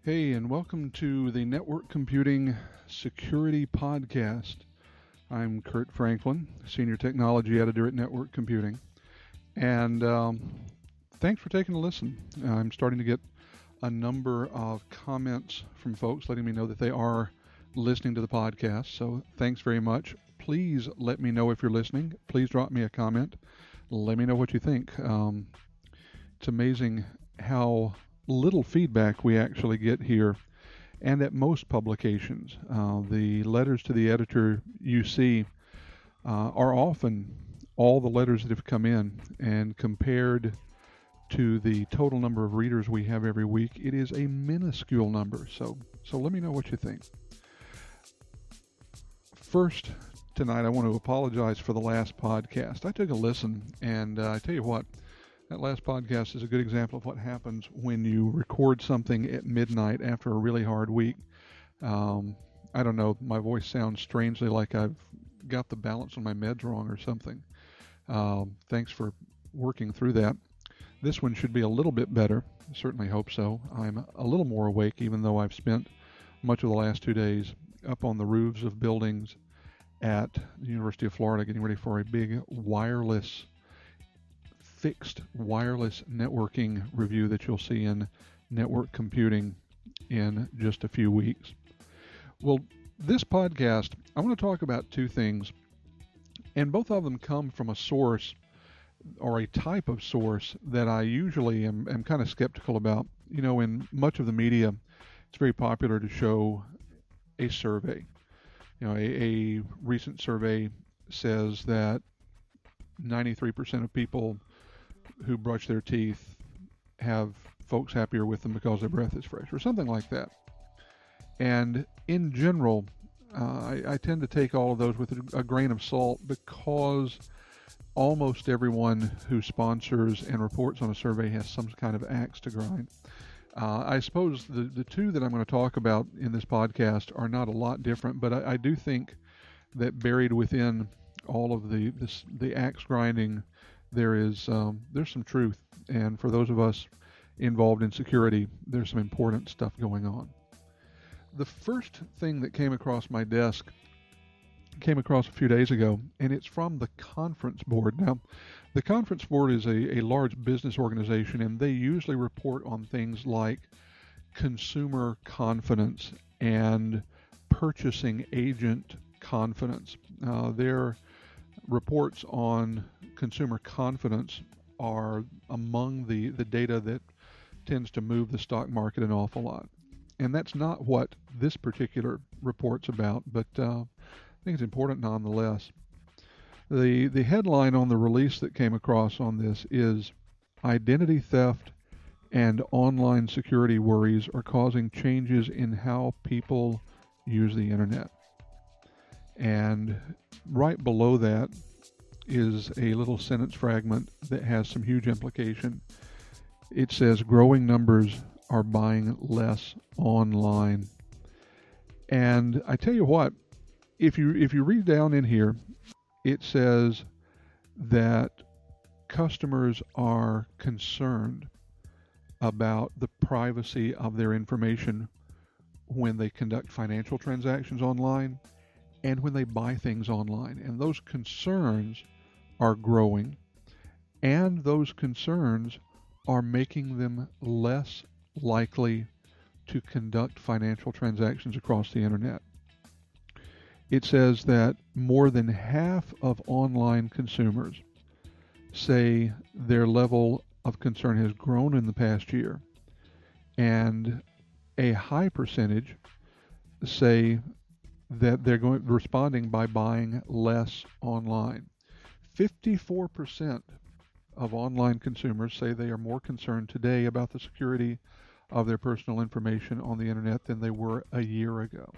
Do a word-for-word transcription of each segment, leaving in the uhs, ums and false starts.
Hey, and welcome to the Network Computing Security Podcast. I'm Kurt Franklin, Senior Technology Editor at Network Computing. And um, thanks for taking a listen. I'm starting to get a number of comments from folks letting me know that they are listening to the podcast. So thanks very much. Please let me know if you're listening. Please drop me a comment. Let me know what you think. Um, it's amazing how little feedback we actually get here and at most publications. Uh, the letters to the editor you see uh, are often all the letters that have come in, and compared to the total number of readers we have every week, it is a minuscule number. So, so let me know what you think. First, tonight I want to apologize for the last podcast. I took a listen, and uh, I tell you what, that last podcast is a good example of what happens when you record something at midnight after a really hard week. Um, I don't know, my voice sounds strangely like I've got the balance on my meds wrong or something. Um, thanks for working through that. This one should be a little bit better. I certainly hope so. I'm a little more awake, even though I've spent much of the last two days up on the roofs of buildings at the University of Florida getting ready for a big wireless fixed wireless networking review that you'll see in Network Computing in just a few weeks. Well, this podcast, I want to talk about two things, and both of them come from a source or a type of source that I usually am, am kind of skeptical about. You know, in much of the media, it's very popular to show a survey. You know, a, a recent survey says that ninety-three percent of people who brush their teeth have folks happier with them because their breath is fresh, or something like that. And in general, uh, I, I tend to take all of those with a, a grain of salt, because almost everyone who sponsors and reports on a survey has some kind of axe to grind. Uh, I suppose the, the two that I'm going to talk about in this podcast are not a lot different, but I, I do think that buried within all of the this, the axe grinding, there is um, there's some truth, and for those of us involved in security, there's some important stuff going on. The first thing that came across my desk came across a few days ago, and it's from the Conference Board. Now, the Conference Board is a, a large business organization, and they usually report on things like consumer confidence and purchasing agent confidence. Uh, their reports on consumer confidence are among the, the data that tends to move the stock market an awful lot. And that's not what this particular report's about, but uh, I think it's important nonetheless. The, the headline on the release that came across on this is "Identity Theft and Online Security Worries Are Causing Changes in How People Use the Internet." And right below that is a little sentence fragment that has some huge implication. It says, "Growing numbers are buying less online." And I tell you what, if you if you read down in here, it says that customers are concerned about the privacy of their information when they conduct financial transactions online and when they buy things online. And those concerns are growing, and those concerns are making them less likely to conduct financial transactions across the internet. It says that more than half of online consumers say their level of concern has grown in the past year, and a high percentage say that they're going responding by buying less online. fifty-four percent of online consumers say they are more concerned today about the security of their personal information on the internet than they were a year ago.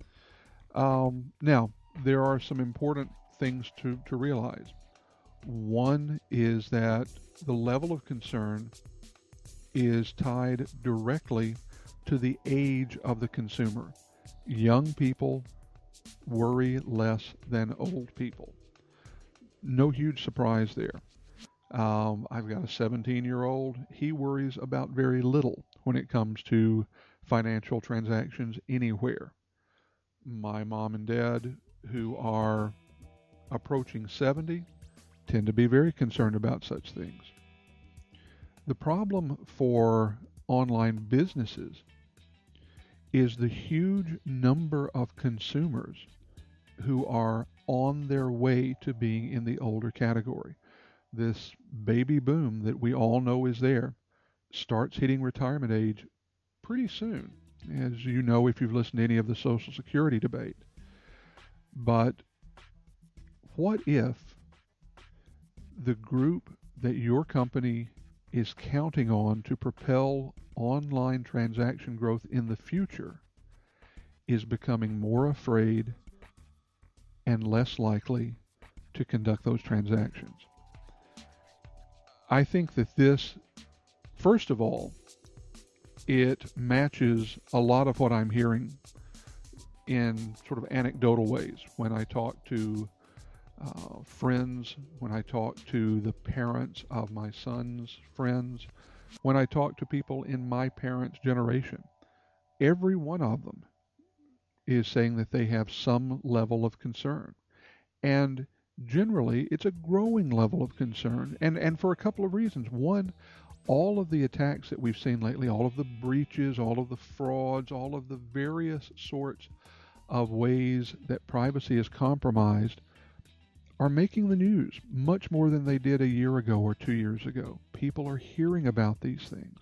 Um, now, there are some important things to, to realize. One is that the level of concern is tied directly to the age of the consumer. Young people worry less than old people. No huge surprise there. Um, I've got a seventeen-year-old. He worries about very little when it comes to financial transactions anywhere. My mom and dad, who are approaching seventy, tend to be very concerned about such things. The problem for online businesses is the huge number of consumers who are on their way to being in the older category. This baby boom that we all know is there starts hitting retirement age pretty soon, as you know if you've listened to any of the Social Security debate. But what if the group that your company is counting on to propel online transaction growth in the future is becoming more afraid and less likely to conduct those transactions? I think that this, first of all, it matches a lot of what I'm hearing in sort of anecdotal ways when I talk to uh, friends, when I talk to the parents of my son's friends, when I talk to people in my parents' generation. Every one of them is saying that they have some level of concern. And generally, it's a growing level of concern, and, and for a couple of reasons. One, all of the attacks that we've seen lately, all of the breaches, all of the frauds, all of the various sorts of ways that privacy is compromised are making the news much more than they did a year ago or two years ago. People are hearing about these things.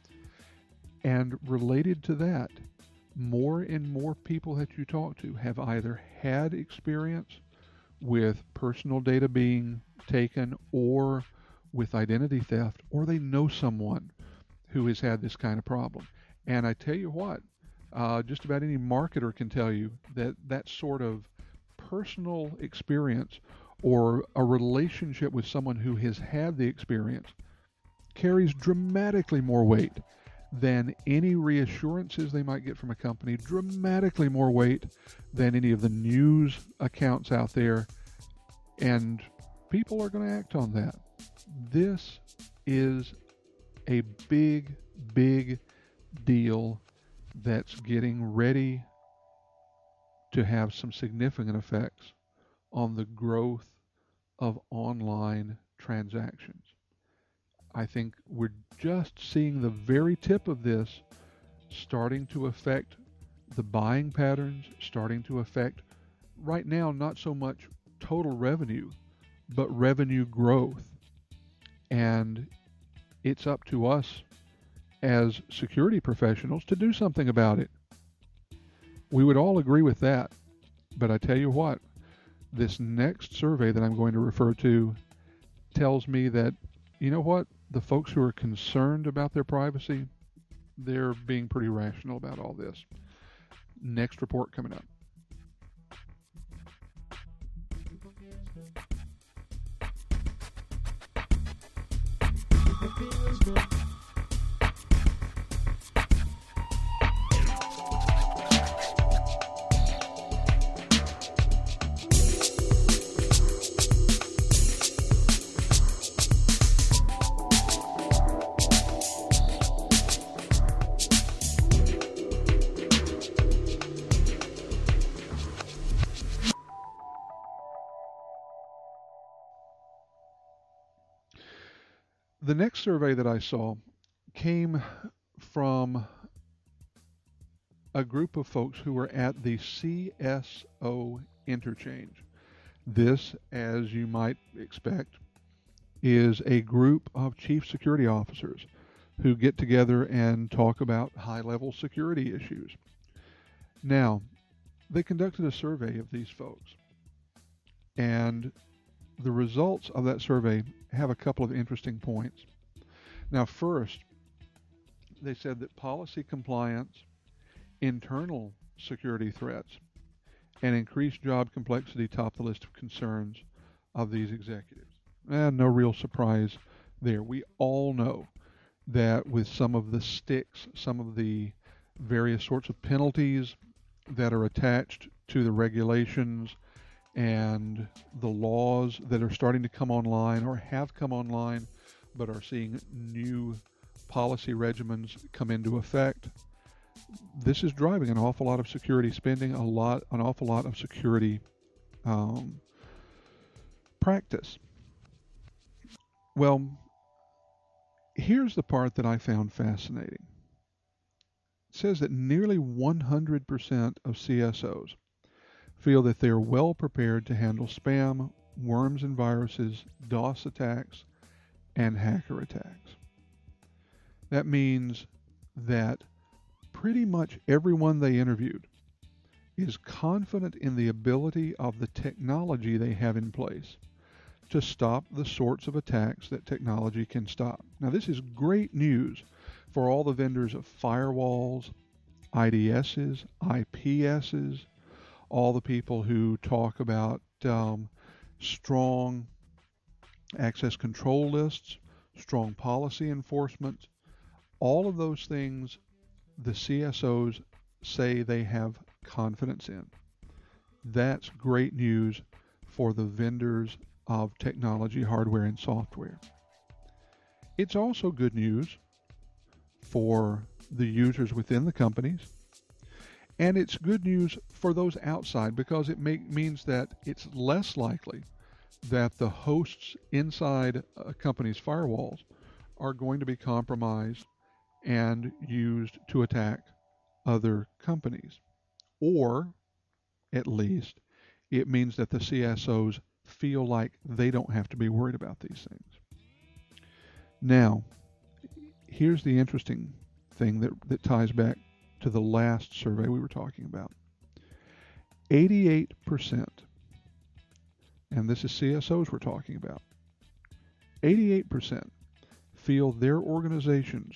And related to that, more and more people that you talk to have either had experience with personal data being taken or with identity theft, or they know someone who has had this kind of problem. And I tell you what, uh, just about any marketer can tell you that that sort of personal experience or a relationship with someone who has had the experience carries dramatically more weight than any reassurances they might get from a company, dramatically more weight than any of the news accounts out there, and people are going to act on that. This is a big, big deal that's getting ready to have some significant effects on the growth of online transactions. I think we're just seeing the very tip of this starting to affect the buying patterns, starting to affect, right now, not so much total revenue, but revenue growth. And it's up to us as security professionals to do something about it. We would all agree with that. But I tell you what, this next survey that I'm going to refer to tells me that, you know what, the folks who are concerned about their privacy, they're being pretty rational about all this. Next report coming up. The next survey that I saw came from a group of folks who were at the C S O interchange. This, as you might expect, is a group of chief security officers who get together and talk about high-level security issues. Now, they conducted a survey of these folks, and the results of that survey have a couple of interesting points. Now, first, they said that policy compliance, internal security threats, and increased job complexity top the list of concerns of these executives. And no real surprise there. We all know that with some of the sticks, some of the various sorts of penalties that are attached to the regulations and the laws that are starting to come online or have come online but are seeing new policy regimens come into effect, this is driving an awful lot of security spending, a lot, an awful lot of security um, practice. Well, here's the part that I found fascinating. It says that nearly one hundred percent of C S Os feel that they are well prepared to handle spam, worms and viruses, DOS attacks, and hacker attacks. That means that pretty much everyone they interviewed is confident in the ability of the technology they have in place to stop the sorts of attacks that technology can stop. Now, this is great news for all the vendors of firewalls, I D Ss, I P Ss, all the people who talk about um, strong access control lists, strong policy enforcement. All of those things the C S Os say they have confidence in. That's great news for the vendors of technology, hardware, and software. It's also good news for the users within the companies, and it's good news for those outside because it make, means that it's less likely that the hosts inside a company's firewalls are going to be compromised and used to attack other companies. Or, at least, it means that the C S Os feel like they don't have to be worried about these things. Now, here's the interesting thing that, that ties back to the last survey we were talking about. eighty-eight percent, and this is C S Os we're talking about, eighty-eight percent feel their organizations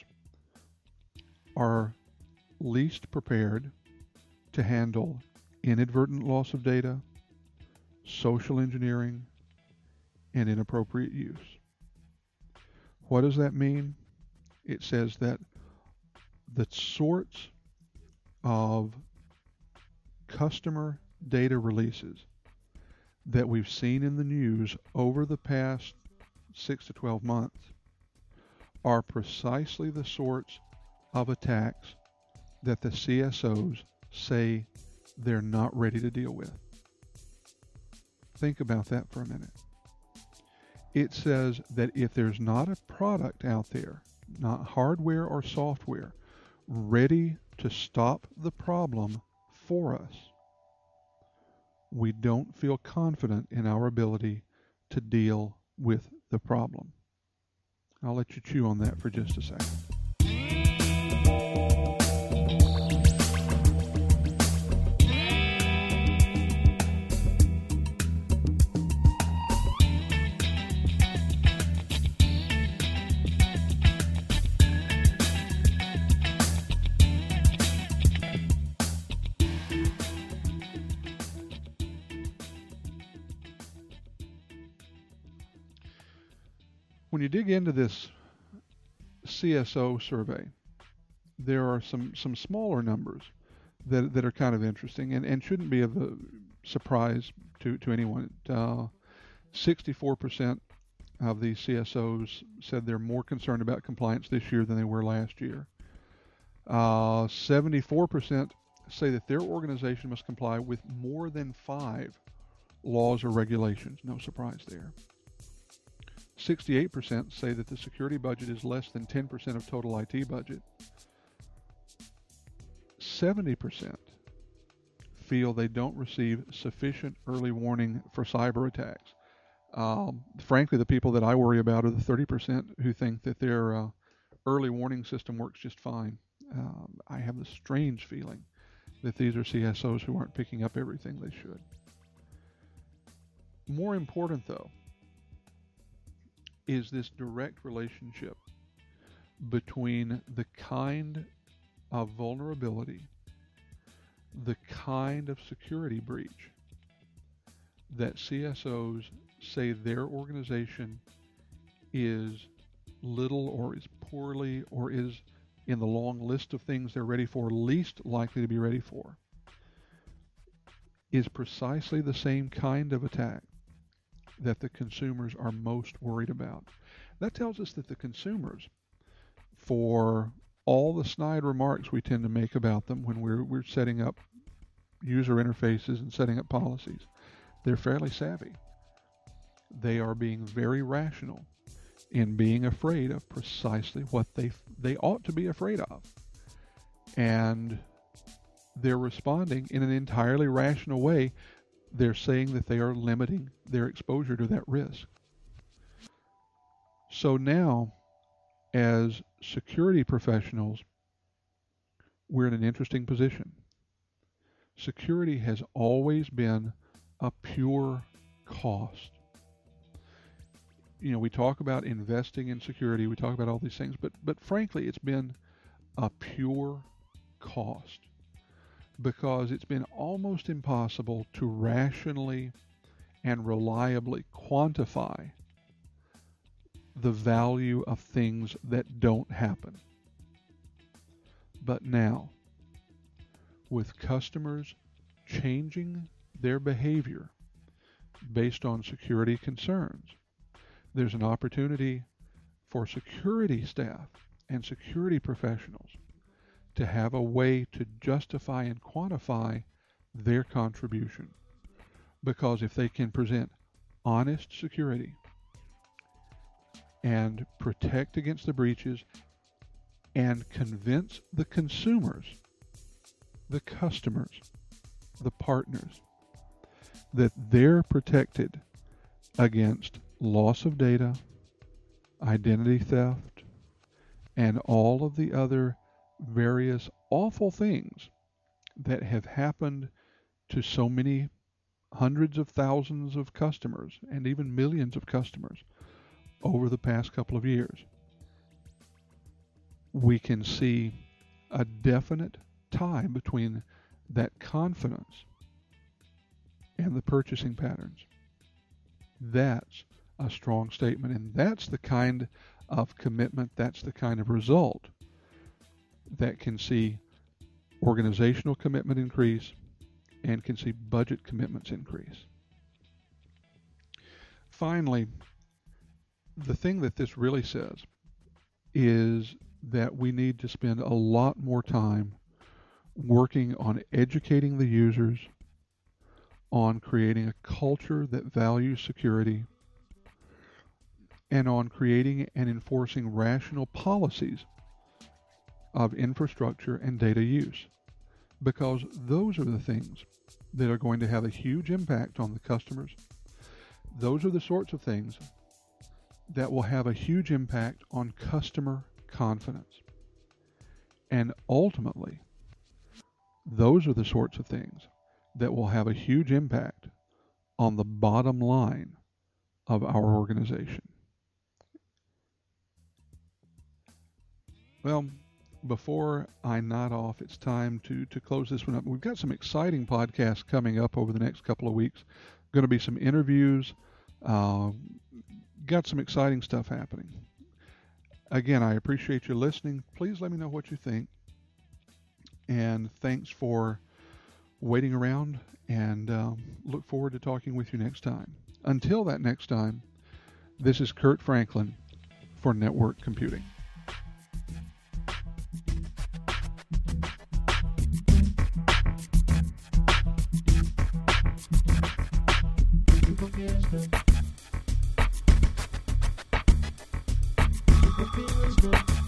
are least prepared to handle inadvertent loss of data, social engineering, and inappropriate use. What does that mean? It says that the sorts of customer data releases that we've seen in the news over the past six to twelve months are precisely the sorts of attacks that the C S Os say they're not ready to deal with. Think about that for a minute. It says that if there's not a product out there, not hardware or software, ready to stop the problem for us, we don't feel confident in our ability to deal with the problem. I'll let you chew on that for just a second. When you dig into this C S O survey, there are some, some smaller numbers that that are kind of interesting and, and shouldn't be of a surprise to, to anyone. Uh, sixty-four percent of the C S Os said they're more concerned about compliance this year than they were last year. Uh, seventy-four percent say that their organization must comply with more than five laws or regulations. No surprise there. sixty-eight percent say that the security budget is less than ten percent of total I T budget. seventy percent feel they don't receive sufficient early warning for cyber attacks. Um, frankly, the people that I worry about are the thirty percent who think that their uh, early warning system works just fine. Um, I have the strange feeling that these are C S Os who aren't picking up everything they should. More important, though, is this direct relationship between the kind of vulnerability, the kind of security breach that C S Os say their organization is little or is poorly or is in the long list of things they're ready for, least likely to be ready for, is precisely the same kind of attack that the consumers are most worried about. That tells us that the consumers, for all the snide remarks we tend to make about them when we're we're setting up user interfaces and setting up policies, they're fairly savvy. They are being very rational in being afraid of precisely what they they ought to be afraid of. And they're responding in an entirely rational way. They're saying that they are limiting their exposure to that risk. So now, as security professionals, we're in an interesting position. Security has always been a pure cost. You know, we talk about investing in security, we talk about all these things, but but frankly, it's been a pure cost, because it's been almost impossible to rationally and reliably quantify the value of things that don't happen. But now, with customers changing their behavior based on security concerns, there's an opportunity for security staff and security professionals to have a way to justify and quantify their contribution. Because if they can present honest security and protect against the breaches and convince the consumers, the customers, the partners, that they're protected against loss of data, identity theft, and all of the other various awful things that have happened to so many hundreds of thousands of customers and even millions of customers over the past couple of years, we can see a definite tie between that confidence and the purchasing patterns. That's a strong statement, and that's the kind of commitment, that's the kind of result that can see organizational commitment increase and can see budget commitments increase. Finally, the thing that this really says is that we need to spend a lot more time working on educating the users, on creating a culture that values security, and on creating and enforcing rational policies of infrastructure and data use, because those are the things that are going to have a huge impact on the customers. Those are the sorts of things that will have a huge impact on customer confidence. And ultimately, those are the sorts of things that will have a huge impact on the bottom line of our organization. Well, before I nod off, it's time to, to close this one up. We've got some exciting podcasts coming up over the next couple of weeks. Going to be some interviews. Uh, got some exciting stuff happening. Again, I appreciate you listening. Please let me know what you think. And thanks for waiting around, and um, look forward to talking with you next time. Until that next time, this is Kurt Franklin for Network Computing. Thank you.